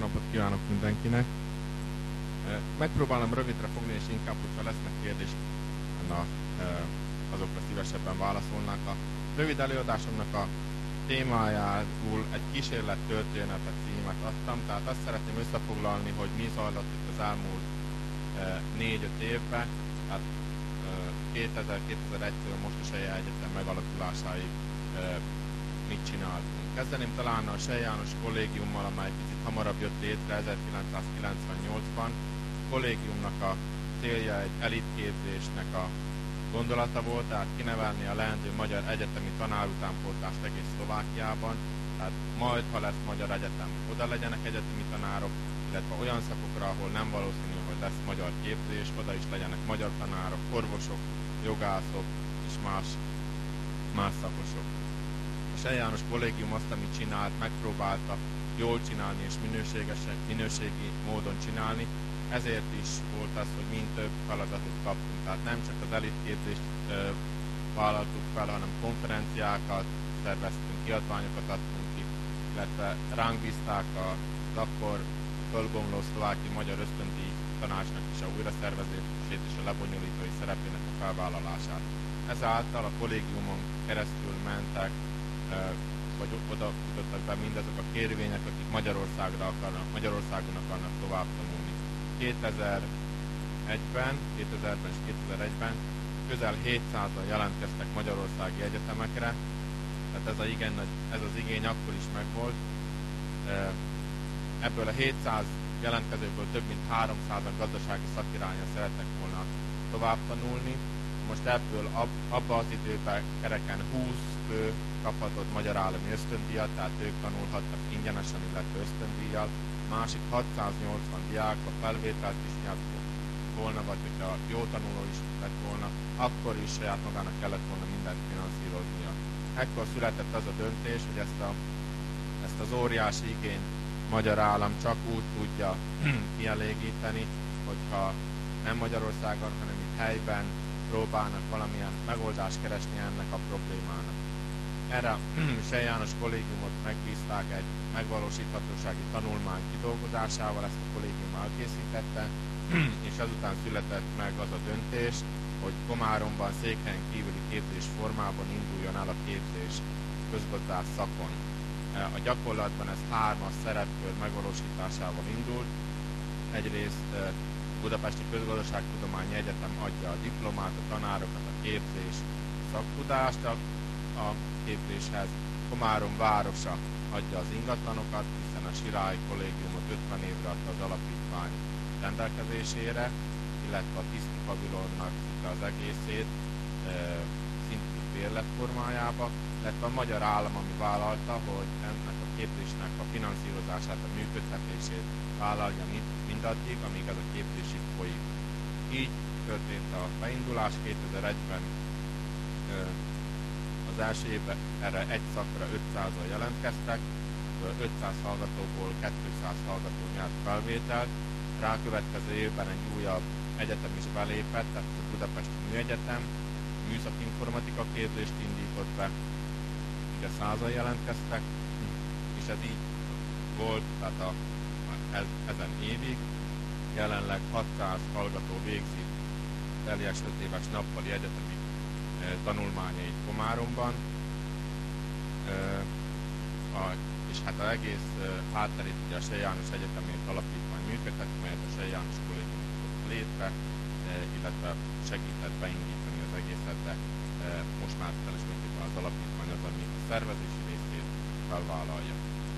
napot kívánok mindenkinek! Megpróbálom rövidre fogni, és inkább, hogyha lesznek kérdések, azokra szívesebben válaszolnak. A rövid előadásomnak a témájául egy kísérlettörténetet címet adtam, tehát azt szeretném összefoglalni, hogy mi zajlott itt az elmúlt 4-5 évben, tehát 2000-2001-től most a Selye Egyetem megalakulásáig mit csináltunk. Kezdeném talán a Selye János Kollégiummal, amely picit hamarabb jött létre 1998-ban. A kollégiumnak a célja egy elitképzésnek a gondolata volt, tehát kinevelni a leendő magyar egyetemi tanárutánpótlást egész Szlovákiában, tehát majd, ha lesz magyar egyetem, oda legyenek egyetemi tanárok, illetve olyan szakokra, ahol nem valószínű, hogy lesz magyar képzés, oda is legyenek magyar tanárok, orvosok, jogászok és más szakosok. A Selye János Kollégium azt, amit csinált, megpróbálta jól csinálni és minőségi módon csinálni, ezért is volt az, hogy mind több feladatot kaptunk. Tehát nem csak az elitképzést vállaltuk fel, hanem konferenciákat szerveztünk, kiadványokat adtunk ki, illetve ránk bízták az akkor fölbomló szlovákiai magyar ösztöndíj tanácsnak is a újraszervezését és a lebonyolítói szerepének a felvállalását. Ezáltal a kollégiumon keresztül mentek, vagy oda jutottak be mindazok a kérvények, akik Magyarországon akarnak tovább tanulni. 2000-ben és 2001-ben közel 700-an jelentkeztek magyarországi egyetemekre, tehát ez az igény akkor is megvolt. Ebből a 700 jelentkezőből több mint 300-an gazdasági szakirányon szerettek volna tovább tanulni. Most ebből abban az időben kereken 20 fő kaphatott magyar állami ösztöndíjat, tehát ők tanulhattak ingyenesen, illetve ösztöndíjjal. Másik 680 diák a felvételt is nyert volna, vagy hogyha jó tanuló is lett volna, akkor is saját magának kellett volna mindent finanszíroznia. Ekkor született az a döntés, hogy ezt az óriási igényt magyar állam csak úgy tudja kielégíteni, hogyha nem Magyarországon, hanem itt helyben próbálnak valamilyen megoldást keresni ennek a problémának. Erre a Selye János Kollégiumot megbízták egy megvalósíthatósági tanulmány kidolgozásával, ezt a kollégium elkészítette, és azután született meg az a döntés, hogy Komáromban székhelyen kívüli képzés formában induljon el a képzés közgazdász szakon. A gyakorlatban ez 3 szerepkör megvalósításával indult. Egyrészt Budapesti Közgazdaságtudományi Egyetem adja a diplomát, a tanárokat, a képzés szaktudást a képzéshez. Komárom városa adja az ingatlanokat, hiszen a Sirályi Kollégiumot 50 évre adta az alapítvány rendelkezésére, illetve a Tiszti Pavilonnak az egészét szintén bérlet formájába, illetve a magyar állam, ami vállalta, hogy ennek a képzésnek a finanszírozását, a működtetését vállalja mindaddig, amíg ez a képzésig folyik. Így történt a beindulás 2001-ben. Az első évben erre egy szakra 500-an jelentkeztek, 500 hallgatóból 200 hallgató nyert felvételt. Rákövetkező évben egy újabb egyetem is belépett, tehát a Budapesti Műegyetem műszaki informatika képzést indított be, ugye 100-an jelentkeztek, és ez így volt, tehát ezen évig. Jelenleg 600 hallgató végzi teljes 5 éves nappali egyetemi tanulmányait Komáromban, és hát az egész hátterét ugye a Selye János Egyetemért alapítvány működtet, melyet a Selye János Kollégium hozott létre, illetve segített beindítani az egészet, de most már teljesítően az alapítvány az, ami a szervezési részét felvállalja.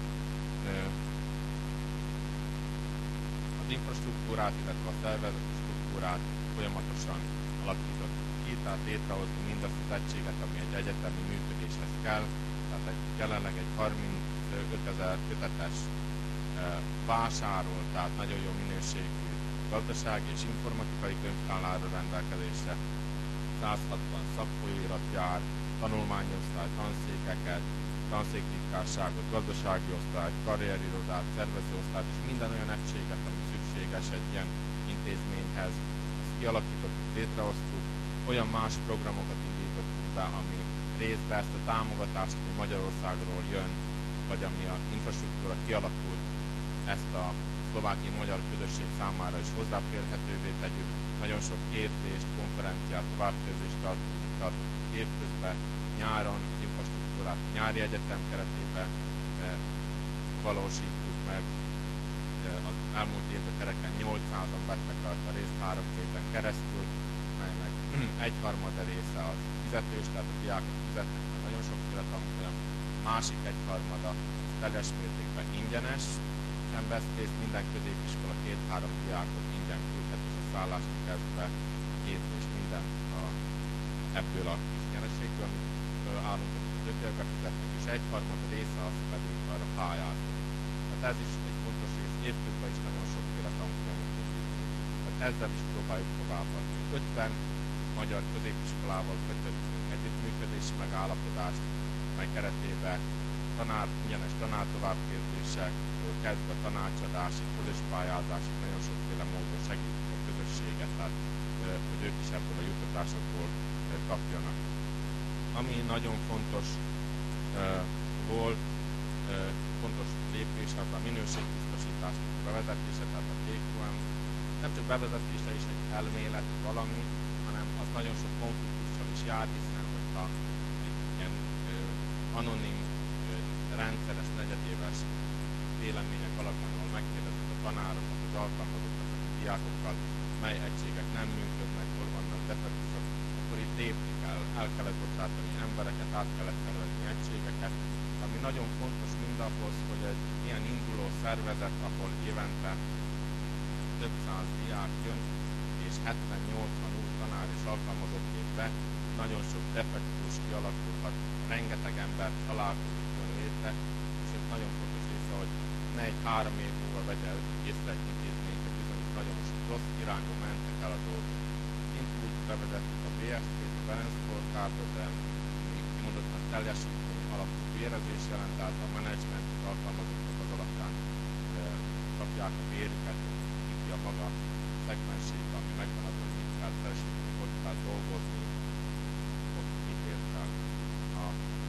Az infrastruktúrát, illetve a szervezeti struktúrát folyamatosan alakítottuk ki, tehát létrehozni mindazt az egységet, ami egy egyetemi működéshez kell, tehát jelenleg egy 35 000 kötetes vásárol, tehát nagyon jó minőségű gazdasági és informatikai könyvtár áll rendelkezésre, 160 szakfolyóirat jár, tanulmányosztály, tanszékeket, tanszéktitkárságot, gazdasági osztályt, karrierirodát, szervezőosztályt és minden olyan egységet, ami szükséges egy ilyen intézményhez. Ezt kialakítottuk, létrehoztuk, olyan más programokat indítottunk be, ami részben ezt a támogatást, ami Magyarországról jön, vagy ami a infrastruktúra kialakult, ezt a szlovákiai magyar közösség számára is hozzáférhetővé tegyük. Nagyon sok képzést, konferenciát, továbbképzést tartottunk évközben, nyáron az infrastruktúrát a nyári egyetem keretében valósítjuk meg. Az elmúlt évben kereken 800-an vettek rajta részt 3 héten keresztül, melynek egyharmada része az fizetős, tehát a diákok fizetnek, mert nagyon sokféle tanfolyam, másik egyharmada teljes mértékben ingyenes, nem vesz részt, minden középiskola 2-3 diákot ingyen küldhet, és a szállást kezdve képzés minden ebből a kis nyereségből, amit állunk, hogy a többiek befizetnek, és egyharmada része az pedig arra pályázni. Tehát ez is egy fontos rész, évközben is nagyon sokféle tanfolyamot indítunk. Tehát ezzel is próbáljuk továbbadni. 50 magyar középiskolával kötöttünk együttműködési megállapodást, mely keretében ingyenes tanártovábbképzések, kezdve tanácsadásig, közös pályázásig nagyon sokféle módon segítjük a közösséget, tehát hogy ők is ebből a juttatásokból kapjanak. Ami nagyon fontos volt, fontos lépés az a minőségbiztosításnak a bevezetése, tehát a TQM. Nem csak bevezetése is egy elmélet valami, hanem az nagyon sok konfliktussal is jár, hiszen hogyha egy ilyen anonim, rendszeres, negyedéves vélemények alapján, ahol megkérdezik a tanárokat, az alkalmazottakat, a diákokkal, mely egységek nem működnek, hol vannak defektusok, akkor itt lépni kell, el kellett bocsátani embereket, át kellett tervezni egységeket, ami nagyon fontos mindahhoz, hogy egy ilyen induló szervezet, ahol évente több száz diák jön, és 70-80 új tanár és alkalmazott be, nagyon sok defektus kialakulhat, rengeteg ember találkozik jön létre, és ez nagyon fontos része, hogy ne egy 3 év múlva vegye észre egy intézményt, hogy bizony nagyon rossz irányba mentek el a dolgok. Úgy bevezettük a BST-t, a Balance Scorecardot, de még kimondottan teljesítmény alapú bérezés jelent, tehát a menedzsment alkalmazottak az alapján kapják a bérüket, ki a maga szegmensége, ami megvan az, hogy mit kell teljesíteni, hogy kell dolgozni, hogy mit kell. A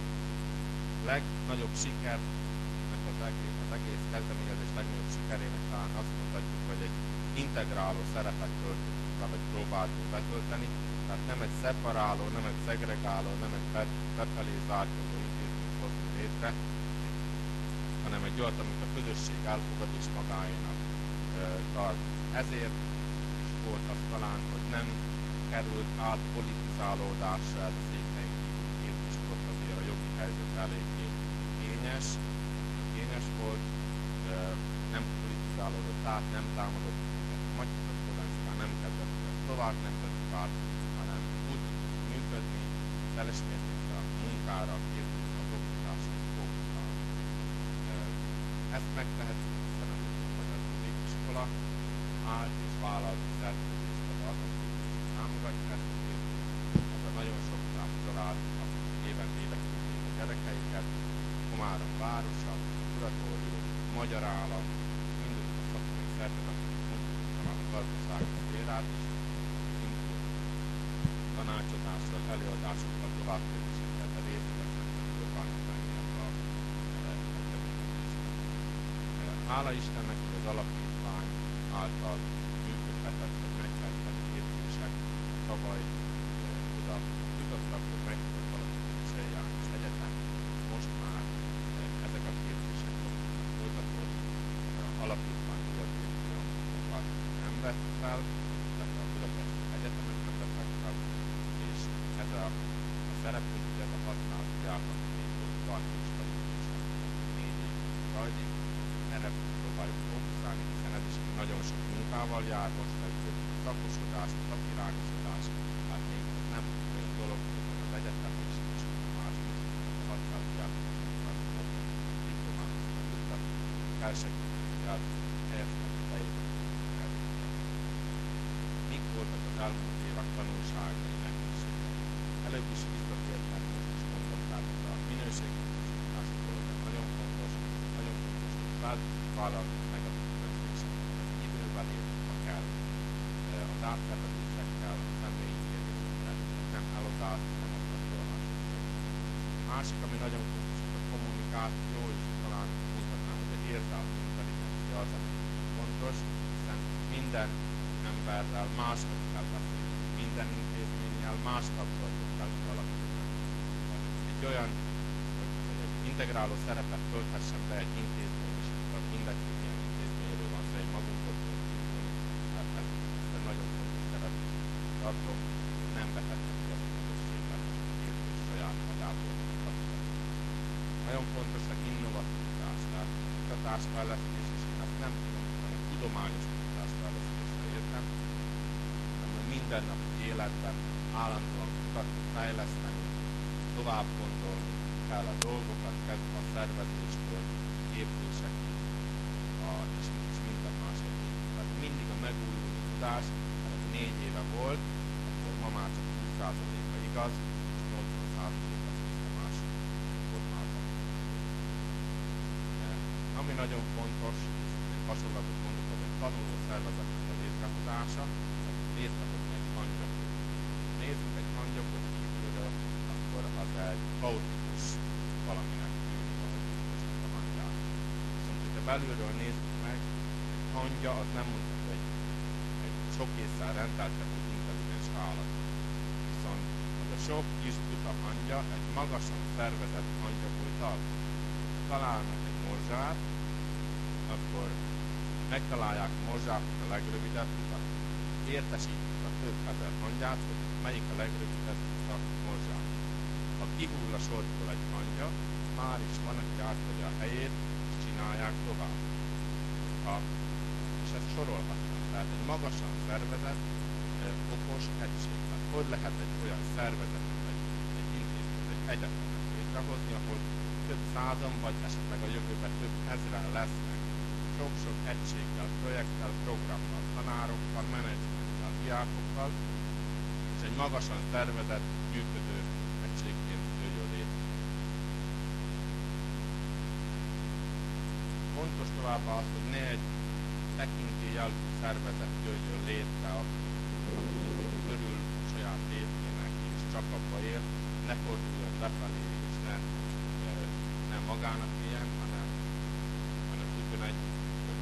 legnagyobb sikernek az egész kezdeményezés legnagyobb sikerének talán azt mondhatjuk, hogy egy integráló szerepet töltünk be, vagy próbáltunk betölteni, tehát nem egy szeparáló, nem egy szegregáló, nem egy befelé zárkózó intézményt hozni létre, hanem egy olyat, amit a közösség elfogad és magáénak tart. Ezért is volt az talán, hogy nem került át politizálódásra ez a székhelyi két is volt, azért a jogi helyzet eléggé kényes volt, nem politizálódott át, nem támadott minket a Magyar Szlovákia, nem kezdett a szlovák nemzetipárt, hanem úgy működni, teljes mértékben a munkára, a képzésre, az oktatásra fókuszálni. Ezt megtehetjük, hiszen az Magyar Középiskola állt és vállalt szerződést az alkalmazást támogatja ezt a képzést. Ebben nagyon sok család, akik évente ide küldték a gyerekeiket, Komárom városa, kuratórium, Magyar Állam, mindazok a szakmai szervezetek, talán a gazdasági szférát is, tanácsadással, előadásokkal, továbbképzésekkel, de részletesen próbáljuk venni ebbe a kezdeményezésbe. Hála Istennek, hogy az alapítvány által működtetett, vagy megfelelő képzések tavaly oda jutottak, hogy meg tudott alapítani a János Egyetem. Most már ezek a képzések folytatódni, alapítvány Budapest nem vett fel, illetve a Budapesti Egyetemet nem vettek fel, és ez a szerepünk, hogy ez a használat diáknak még további stabilitása 4 évig zajlik. Erre próbáljuk fókuszálni, hiszen ez is nagyon sok munkával jár, most kezdődik a szakosodás, a szakirányosodás, tehát még nem olyan dolog, hogy az egyetem is, és más a használat diáknak diplomákat juttat, elsegíteni, hogy helyeznek a beépíteni. Mik voltak az elmúlt évek tanulságai lehetőségek? Előbb is visszatértem, most is mondom, tehát a minőségi biztosítások dolog nagyon fontos, hogy vállalni meg a közösségeket, időben értünk, ha kell, az átszervezésekkel, a személyi kérdésekkel, nem elodázni, nem akartolni. Másik, ami nagyon fontos, hogy a kommunikáció, és talán mondhatnám, hogy az érzelmi intelligencia, az, ami fontos, hiszen minden emberrel máshogy kell beszélni, minden intézménnyel más kapcsolatot kell kialakítani. Egy olyan, hogy egy integráló szerepet tölthessen be egy intézmény, és akkor mindegy, hogy milyen intézményről van szó, egy magunkból indulni, mert ez nagyon fontos szerepet tartom, nem vehetnek ki az a közösségben, és saját magából kapcsolatban. Nagyon fontos az innovativitás, tehát kutatásfejlesztés, és én ezt nem tudom, hanem tudományos kutatásfejlesztésre értem, hanem mindennapi életben állandóan kutatni, fejleszteni, tovább gondolni kell a dolgokat, kezdve a szervezéstől, képzésekig, és minden más egyéb. Tehát mindig a megújuló tudás, ez 4 éve volt, akkor ma már csak 20%-a igaz, és 80%-a az vissza más formában. Ami nagyon fontos, és egy hasonlatot mondok, az egy tanuló szervezetnek a létrehozása, tehát létrehozni egy hangyakot. Nézzük egy hangyakot kívülről, akkor az egy kaotikus valaminek tűnik, ahogy most a hangyát. Viszont, hogyha belülről nézzük meg, egy hangya az nem mondható egy sok ésszel rendelkező intelligens állat. Viszont az a sok kis buta hangya egy magasan szervezett hangyaból alkot. Ha találnak egy morzsát, akkor megtalálják a morzsáknak a legrövidebb utat. Értesítik a több ezer hangyát, hogy melyik a legrövidebb utat morzsát. Ha kihull a sortól egy hangya, már is van, aki átadja a helyét, és csinálják tovább. És ezt sorolhatnám. Tehát egy magasan szervezett, okos egység. Tehát hogy lehet egy olyan szervezetet, egy intézményt, egy egyetemet létrehozni, ahol több százan, vagy esetleg a jövőben több ezren lesznek, sok-sok egységgel, projekttel, programmal, tanárokkal, menedzsmenttel, diákokkal, és egy magasan szervezett, működő egységként jöjjön létre. Fontos továbbá az, hogy ne egy tekintélyelvű szervezet jöjjön létre, körül saját létének, és csak abba él, ne forduljon lefelé, és ne magának éljen, hanem tudjon együtt.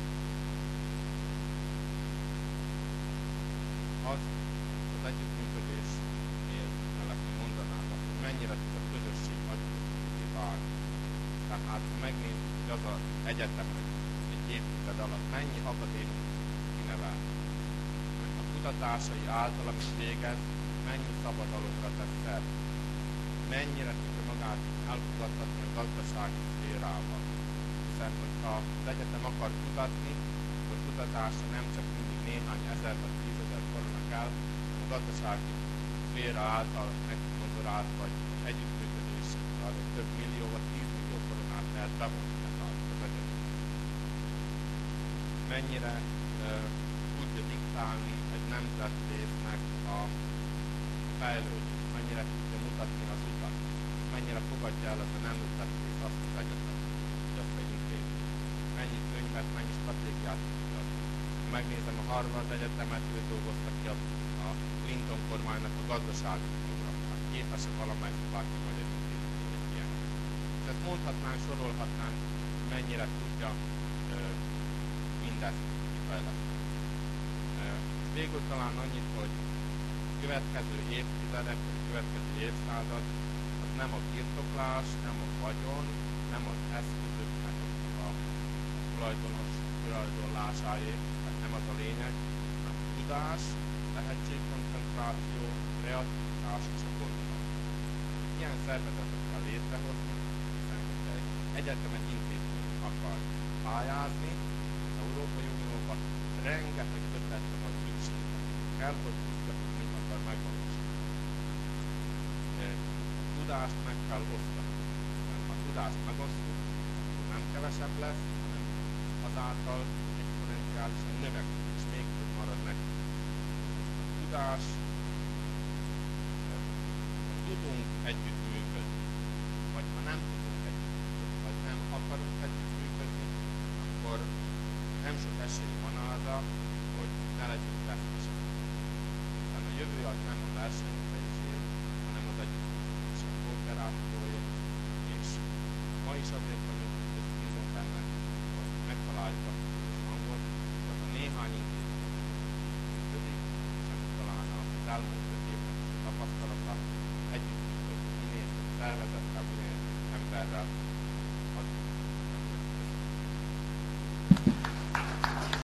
Az együttműködésnél mellett mondanám azt, hogy mennyire tud a közösség nagyobbé válni. Tehát ha megnézzük, hogy az az egyetemen egy évtized alatt mennyi akadémikus kinevel, a kutatásai által, amit végez, mennyi szabadalomra tesz szert, mennyire tudja magát elfogadtatni a gazdasági szférával. Hiszen, hogyha az egyetem akar kutatni, akkor kutatása nem csak mindig néhány ezer vagy 10 000 korona kell, hanem a gazdasági szféra által megkonzolált vagy együttműködés arra több millió vagy 10 millió koronát lehet bevonni az egyetem. Mennyire tudja diktálni egy nemzetrésznek a fejlődést, mennyire tudja mutatni az utat, mennyire fogadja el az a nemzetrész azt az egyetem, hogy azt egy intézmény. Mennyi könyvet, mennyi stratégiát tudja. Ha megnézem a Harvard Egyetemet, ő dolgozta ki a Clinton kormánynak a gazdasági programját. Képes-e valamelyik bárki magyar intézmény egy ilyen. És ezt mondhatnánk, sorolhatnánk, mennyire tudja mindezt kifejleszteni. Végül talán annyit, hogy a következő évtizedek, vagy a következő évszázad az nem a birtoklás, nem a vagyon, nem az eszközöknek a tulajdonlásáé, tehát nem az a lényeg, hanem a tudás, tehetségkoncentráció, kreativitás és a gondolat. Ilyen szervezetet kell létrehozni, hiszen egy egyetem egy intézményt akar pályázni, az Európai Unióban rengeteg ötletre van szükség. Kell, hogy tudja, hogy mit akar megvalósítani. A tudást meg kell osztani. Mert ha a tudást megosztjuk, akkor nem kevesebb lesz, hanem azáltal exponenciálisan növekszik, és még több marad nekünk. A tudás, ha tudunk együttműködni, vagy ha nem tudunk együttműködni, vagy nem akarunk együttműködni, akkor nem sok esély van arra, hogy ne legyünk vesztesek. Hiszen a jövő az nem a versenyzésé, hanem az együttműködés a kooperációé, és ma is azért vagyunk, hogy bízom benne, hogy megtaláljuk a közös elmúlt 5 évnek tapasztalata, együttműködni minél több szervezettel, minél több emberrel, az